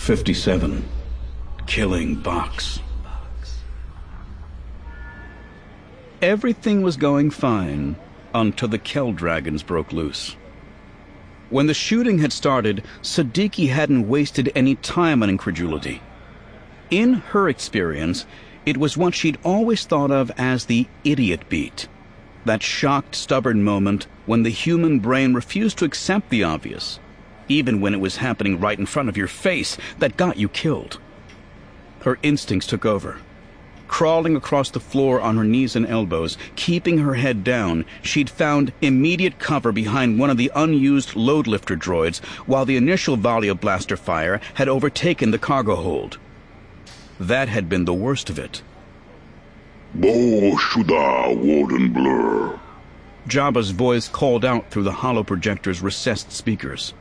57. Killing Box. Everything was going fine until the Kelldragons broke loose. When the shooting had started, Siddiqui hadn't wasted any time on incredulity. In her experience, it was what she'd always thought of as the idiot beat. That shocked, stubborn moment when the human brain refused to accept the obvious, even when it was happening right in front of your face, that got you killed. Her instincts took over. Crawling across the floor on her knees and elbows, keeping her head down, she'd found immediate cover behind one of the unused load lifter droids, while the initial volley of blaster fire had overtaken the cargo hold. That had been the worst of it. Bo Shuda, Warden Blur. Jabba's voice called out through the hollow projector's recessed speakers.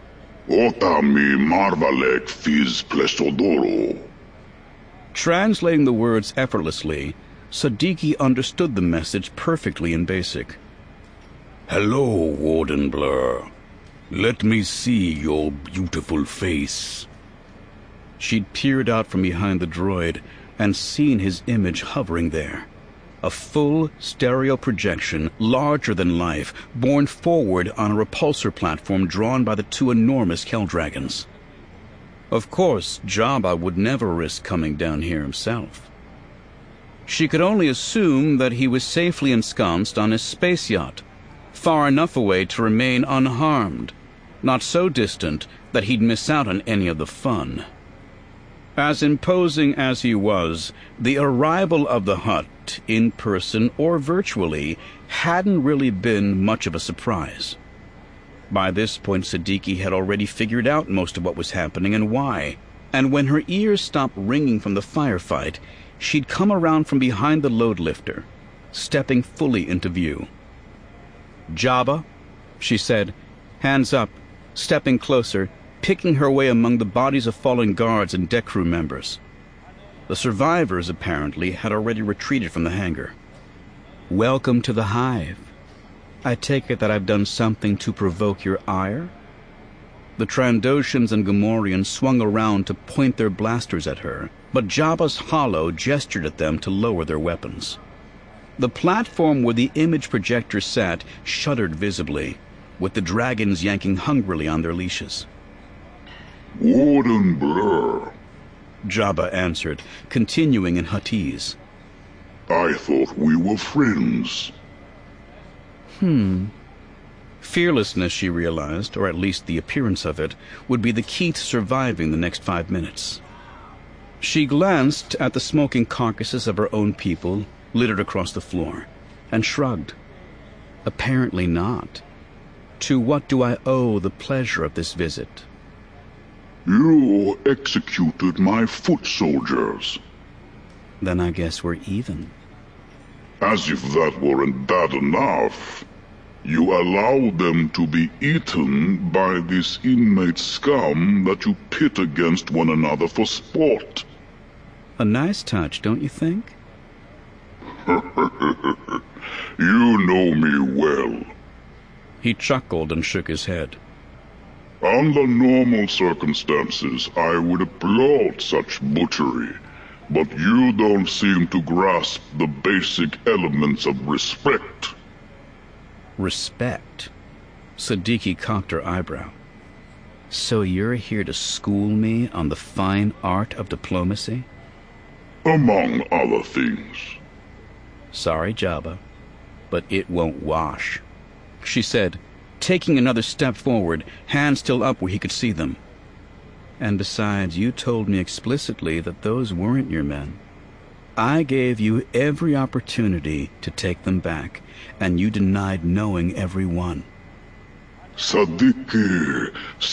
Otami Marvalek Fiz Plesodoro. Translating the words effortlessly, Siddiqui understood the message perfectly in Basic. Hello, Warden Blur. Let me see your beautiful face. She'd peered out from behind the droid and seen his image hovering there. A full stereo projection, larger than life, borne forward on a repulsor platform drawn by the two enormous Kelldragons. Of course, Jabba would never risk coming down here himself. She could only assume that he was safely ensconced on his space yacht, far enough away to remain unharmed, not so distant that he'd miss out on any of the fun. As imposing as he was, the arrival of the Hutt, in person or virtually, hadn't really been much of a surprise. By this point, Siddiqui had already figured out most of what was happening and why, and when her ears stopped ringing from the firefight, she'd come around from behind the load lifter, stepping fully into view. "Jabba," she said, hands up, stepping closer, picking her way among the bodies of fallen guards and deck crew members. The survivors, apparently, had already retreated from the hangar. "Welcome to the Hive. I take it that I've done something to provoke your ire?" The Trandoshans and Gamorreans swung around to point their blasters at her, but Jabba's hollow gestured at them to lower their weapons. The platform where the image projector sat shuddered visibly, with the dragons yanking hungrily on their leashes. Warden Blur. Jabba answered, continuing in Huttese. I thought we were friends. Fearlessness, she realized, or at least the appearance of it, would be the key to surviving the next 5 minutes. She glanced at the smoking carcasses of her own people littered across the floor, and shrugged. Apparently not. To what do I owe the pleasure of this visit? You executed my foot soldiers. Then I guess we're even. As if that weren't bad enough, you allowed them to be eaten by this inmate scum that you pit against one another for sport. A nice touch, don't you think? You know me well. He chuckled and shook his head. Under normal circumstances, I would applaud such butchery, but you don't seem to grasp the basic elements of respect. Respect? Siddiqui cocked her eyebrow. So you're here to school me on the fine art of diplomacy? Among other things. Sorry, Jabba, but it won't wash, she said, taking another step forward, hands still up where he could see them. And besides, you told me explicitly that those weren't your men. I gave you every opportunity to take them back, and you denied knowing every one. Siddiqui.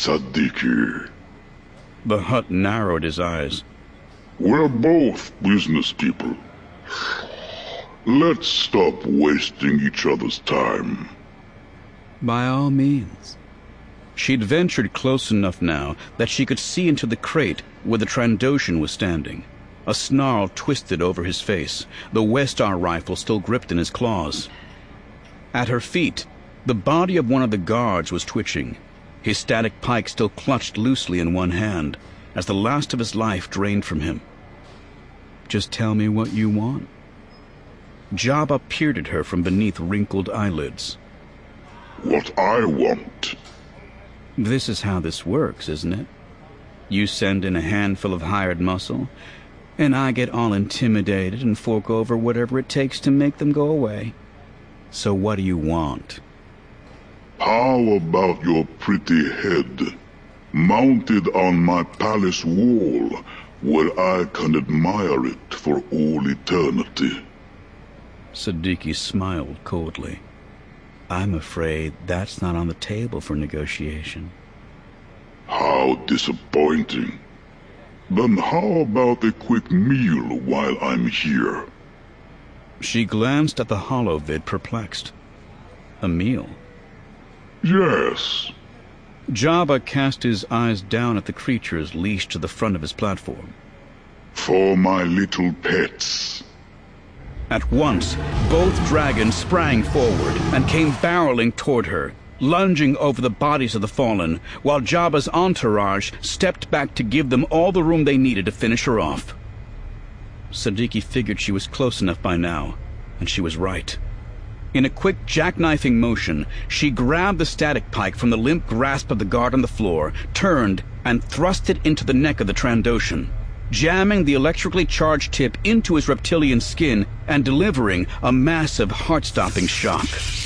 The Hutt narrowed his eyes. We're both business people. Let's stop wasting each other's time. By all means. She'd ventured close enough now that she could see into the crate where the Trandoshan was standing. A snarl twisted over his face, the Westar rifle still gripped in his claws. At her feet, the body of one of the guards was twitching, his static pike still clutched loosely in one hand, as the last of his life drained from him. "Just tell me what you want." Jabba peered at her from beneath wrinkled eyelids. "What I want." "This is how this works, isn't it? You send in a handful of hired muscle, and I get all intimidated and fork over whatever it takes to make them go away. So what do you want?" How about your pretty head, mounted on my palace wall, where I can admire it for all eternity? Siddiqui smiled coldly. "I'm afraid that's not on the table for negotiation." How disappointing. Then how about a quick meal while I'm here? She glanced at the holovid, perplexed. A meal? Yes. Jabba cast his eyes down at the creatures leashed to the front of his platform. For my little pets. At once, both dragons sprang forward and came barreling toward her, lunging over the bodies of the fallen, while Jabba's entourage stepped back to give them all the room they needed to finish her off. Siddiqui figured she was close enough by now, and she was right. In a quick jackknifing motion, she grabbed the static pike from the limp grasp of the guard on the floor, turned, and thrust it into the neck of the Trandoshan, jamming the electrically charged tip into his reptilian skin and delivering a massive heart-stopping shock.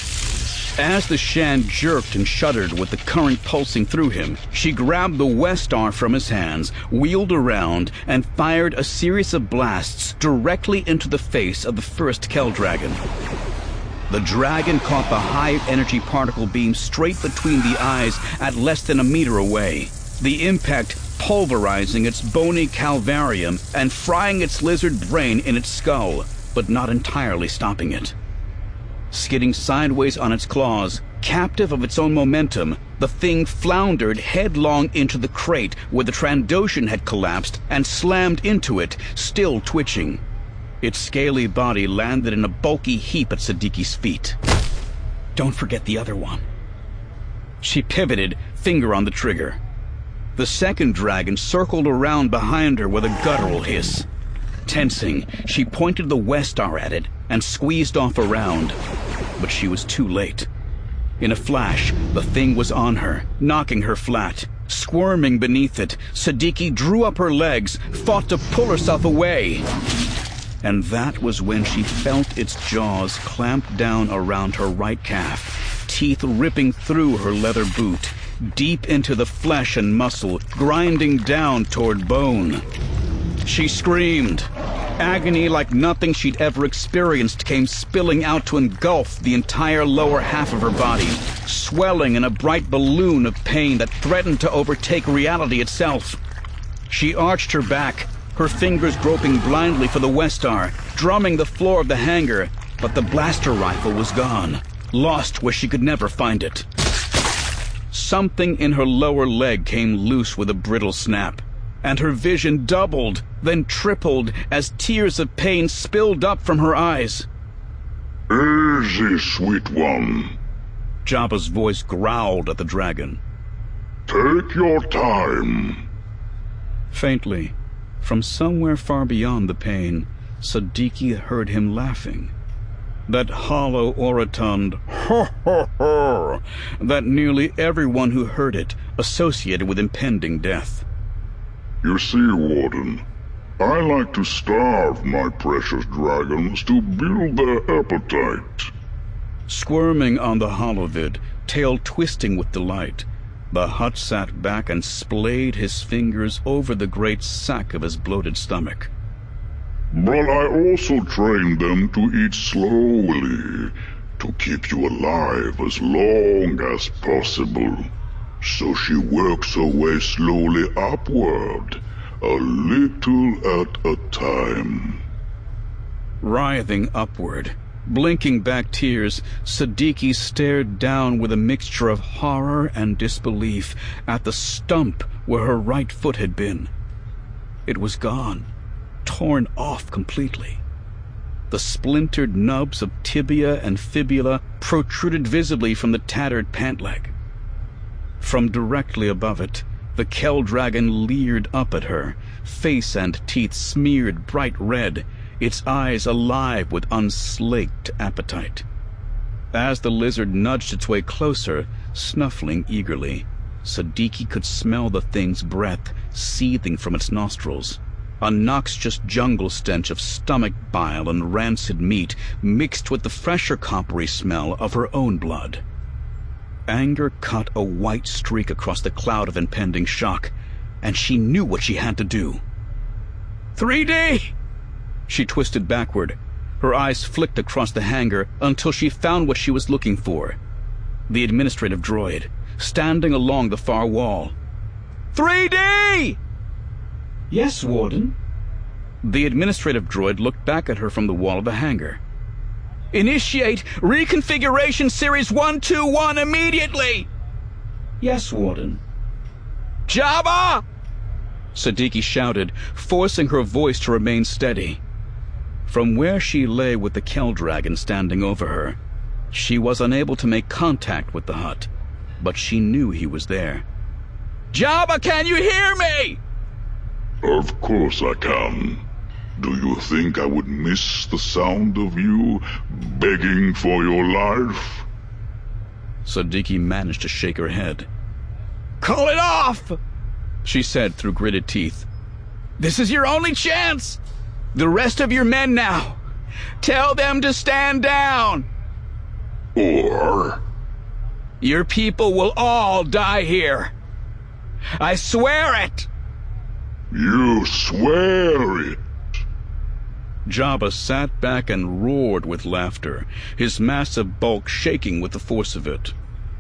As the Shan jerked and shuddered with the current pulsing through him, she grabbed the Westar from his hands, wheeled around, and fired a series of blasts directly into the face of the first Kell Dragon. The dragon caught the high-energy particle beam straight between the eyes at less than a meter away, the impact pulverizing its bony calvarium and frying its lizard brain in its skull, but not entirely stopping it. Skidding sideways on its claws, captive of its own momentum, the thing floundered headlong into the crate where the Trandoshan had collapsed and slammed into it, still twitching. Its scaly body landed in a bulky heap at Siddiqui's feet. "Don't forget the other one." She pivoted, finger on the trigger. The second dragon circled around behind her with a guttural hiss. Tensing, she pointed the Westar at it and squeezed off around, but she was too late. In a flash, the thing was on her, knocking her flat. Squirming beneath it, Siddiqui drew up her legs, fought to pull herself away. And that was when she felt its jaws clamp down around her right calf, teeth ripping through her leather boot, deep into the flesh and muscle, grinding down toward bone. She screamed. Agony like nothing she'd ever experienced came spilling out to engulf the entire lower half of her body, swelling in a bright balloon of pain that threatened to overtake reality itself. She arched her back, her fingers groping blindly for the Westar, drumming the floor of the hangar, but the blaster rifle was gone, lost where she could never find it. Something in her lower leg came loose with a brittle snap, and her vision doubled, then tripled as tears of pain spilled up from her eyes. Easy, sweet one. Jabba's voice growled at the dragon. Take your time. Faintly, from somewhere far beyond the pain, Siddiqui heard him laughing. That hollow orotund "ha ha ha" that nearly everyone who heard it associated with impending death. You see, Warden, I like to starve my precious dragons to build their appetite. Squirming on the holovid, tail twisting with delight, the Hutt sat back and splayed his fingers over the great sack of his bloated stomach. But I also train them to eat slowly, to keep you alive as long as possible. So she works her way slowly upward, a little at a time. Writhing upward, blinking back tears, Siddiqui stared down with a mixture of horror and disbelief at the stump where her right foot had been. It was gone, torn off completely. The splintered nubs of tibia and fibula protruded visibly from the tattered pant leg. From directly above it, The Kell dragon leered up at her, face and teeth smeared bright red, its eyes alive with unslaked appetite. As the lizard nudged its way closer, snuffling eagerly, Siddiqui could smell the thing's breath seething from its nostrils, a noxious jungle stench of stomach bile and rancid meat mixed with the fresher coppery smell of her own blood. Anger cut a white streak across the cloud of impending shock, and she knew what she had to do. 3D! She twisted backward. Her eyes flicked across the hangar until she found what she was looking for. The administrative droid, standing along the far wall. 3D! Yes, Warden. The administrative droid looked back at her from the wall of the hangar. Initiate Reconfiguration Series 121 immediately! Yes, Warden. Jabba! Siddiqui shouted, forcing her voice to remain steady. From where she lay with the Kell dragon standing over her, she was unable to make contact with the Hutt, but she knew he was there. Jabba, can you hear me? Of course I can. Do you think I would miss the sound of you begging for your life? Siddiqui managed to shake her head. Call it off! She said through gritted teeth. This is your only chance! The rest of your men now! Tell them to stand down! Or? Your people will all die here! I swear it! You swear it! Jabba sat back and roared with laughter, his massive bulk shaking with the force of it.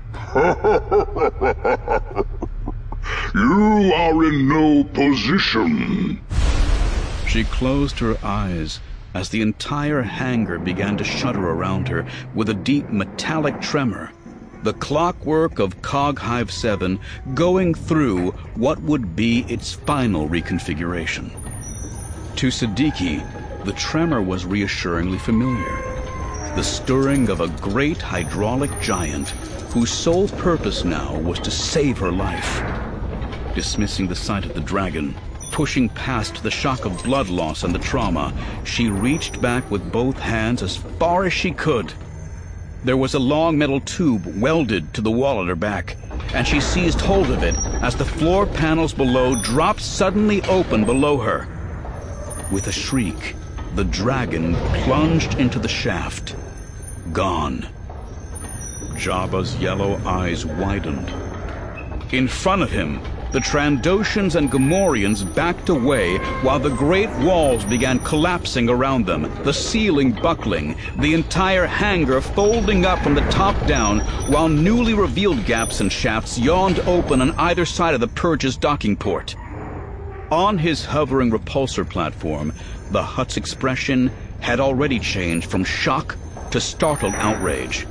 You are in no position. She closed her eyes as the entire hangar began to shudder around her with a deep metallic tremor, the clockwork of Cog Hive 7 going through what would be its final reconfiguration. To Siddiqui, the tremor was reassuringly familiar, the stirring of a great hydraulic giant whose sole purpose now was to save her life. Dismissing the sight of the dragon, pushing past the shock of blood loss and the trauma, she reached back with both hands as far as she could. There was a long metal tube welded to the wall at her back, and she seized hold of it as the floor panels below dropped suddenly open below her. With a shriek, the dragon plunged into the shaft. Gone. Jabba's yellow eyes widened. In front of him, the Trandoshans and Gamorreans backed away while the great walls began collapsing around them, the ceiling buckling, the entire hangar folding up from the top down, while newly revealed gaps and shafts yawned open on either side of the Purge's docking port. On his hovering repulsor platform, the Hutt's expression had already changed from shock to startled outrage.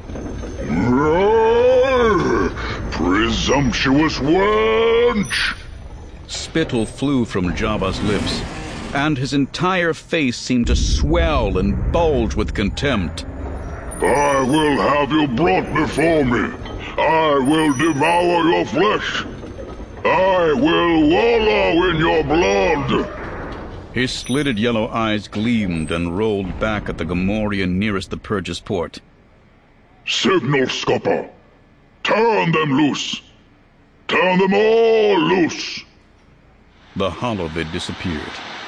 Presumptuous wench! Spittle flew from Jabba's lips, and his entire face seemed to swell and bulge with contempt. I will have you brought before me. I will devour your flesh. I will wallow in your blood. His slitted yellow eyes gleamed and rolled back at the Gamorrean nearest the Purge's port. Signal scupper. Turn them loose. Turn them all loose. The holovid disappeared.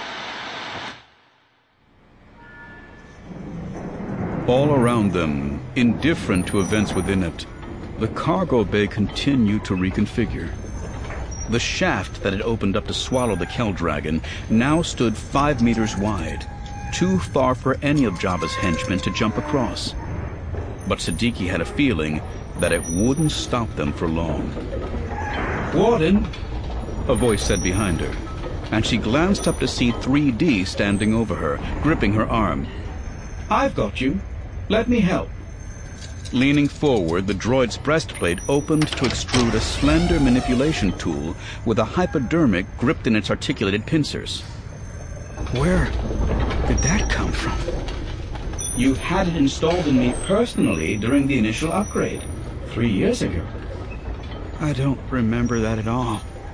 All around them, indifferent to events within it, the cargo bay continued to reconfigure. The shaft that had opened up to swallow the Kell dragon now stood 5 meters wide, too far for any of Jabba's henchmen to jump across. But Siddiqui had a feeling that it wouldn't stop them for long. Warden, a voice said behind her, and she glanced up to see 3D standing over her, gripping her arm. I've got you. Let me help. Leaning forward, the droid's breastplate opened to extrude a slender manipulation tool with a hypodermic gripped in its articulated pincers. Where did that come from? You had it installed in me personally during the initial upgrade, 3 years ago. I don't remember that at all.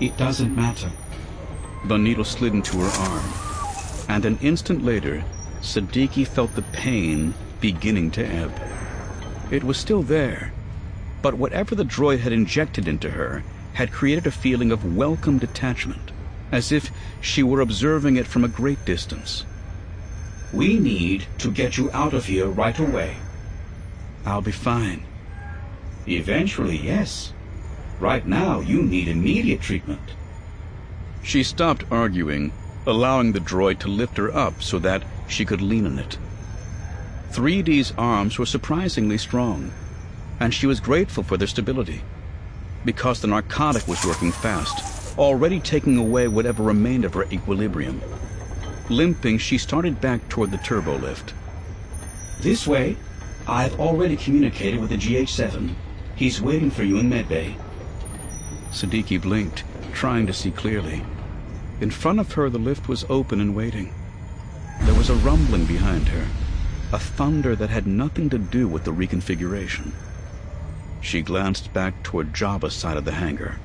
It doesn't matter. The needle slid into her arm, and an instant later, Siddiqui felt the pain beginning to ebb. It was still there, but whatever the droid had injected into her had created a feeling of welcome detachment, as if she were observing it from a great distance. We need to get you out of here right away. I'll be fine. Eventually, yes. Right now, you need immediate treatment. She stopped arguing, allowing the droid to lift her up so that she could lean on it. 3D's arms were surprisingly strong, and she was grateful for their stability, because the narcotic was working fast, already taking away whatever remained of her equilibrium. Limping, she started back toward the turbo lift. This way. I've already communicated with the GH7. He's waiting for you in medbay. Siddiqui blinked, trying to see clearly. In front of her, the lift was open and waiting. There was a rumbling behind her, a thunder that had nothing to do with the reconfiguration. She glanced back toward Jabba's side of the hangar.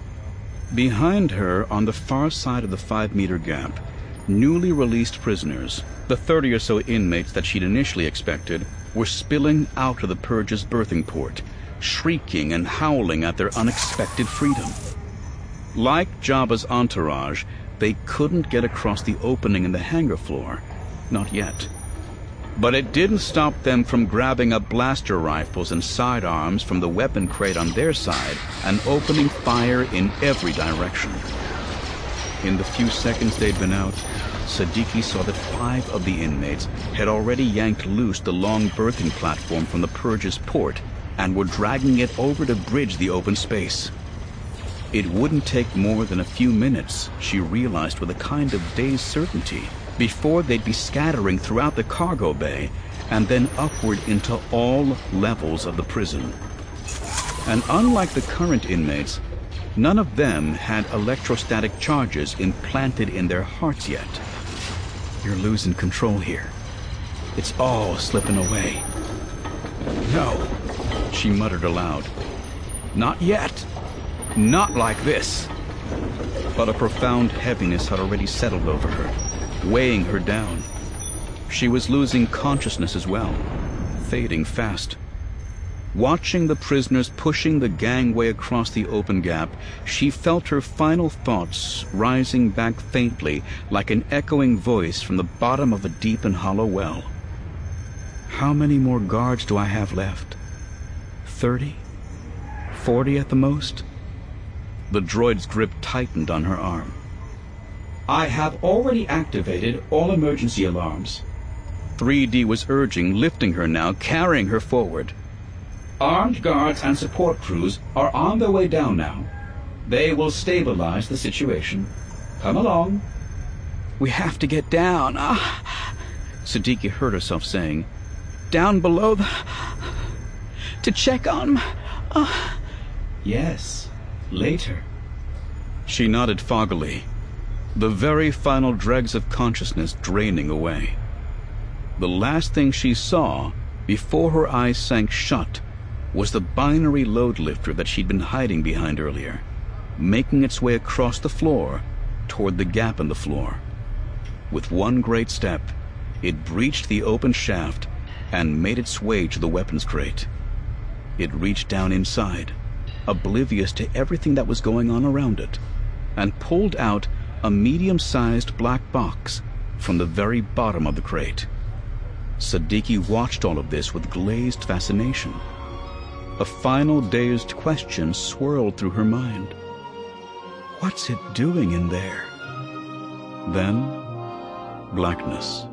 Behind her, on the far side of the 5-meter gap, newly released prisoners, the 30 or so inmates that she'd initially expected, were spilling out of the Purge's birthing port, shrieking and howling at their unexpected freedom. Like Jabba's entourage, they couldn't get across the opening in the hangar floor. Not yet. But it didn't stop them from grabbing up blaster rifles and sidearms from the weapon crate on their side and opening fire in every direction. In the few seconds they'd been out, Siddiqui saw that 5 of the inmates had already yanked loose the long berthing platform from the Purge's port and were dragging it over to bridge the open space. It wouldn't take more than a few minutes, she realized with a kind of dazed certainty, before they'd be scattering throughout the cargo bay and then upward into all levels of the prison. And unlike the current inmates, none of them had electrostatic charges implanted in their hearts yet. You're losing control here. It's all slipping away. No, she muttered aloud. Not yet. Not like this. But a profound heaviness had already settled over her, weighing her down. She was losing consciousness as well, fading fast. Watching the prisoners pushing the gangway across the open gap, she felt her final thoughts rising back faintly like an echoing voice from the bottom of a deep and hollow well. How many more guards do I have left? 30? 40 at the most? The droid's grip tightened on her arm. I have already activated all emergency alarms. 3D was urging, lifting her now, carrying her forward. Armed guards and support crews are on their way down now. They will stabilize the situation. Come along. We have to get down. Siddiqui heard herself saying. Down below to check on... Yes, later. She nodded foggily, the very final dregs of consciousness draining away. The last thing she saw, before her eyes sank shut, was the binary load lifter that she'd been hiding behind earlier, making its way across the floor toward the gap in the floor. With one great step, it breached the open shaft and made its way to the weapons crate. It reached down inside, oblivious to everything that was going on around it, and pulled out a medium-sized black box from the very bottom of the crate. Siddiqui watched all of this with glazed fascination. A final dazed question swirled through her mind. What's it doing in there? Then, blackness.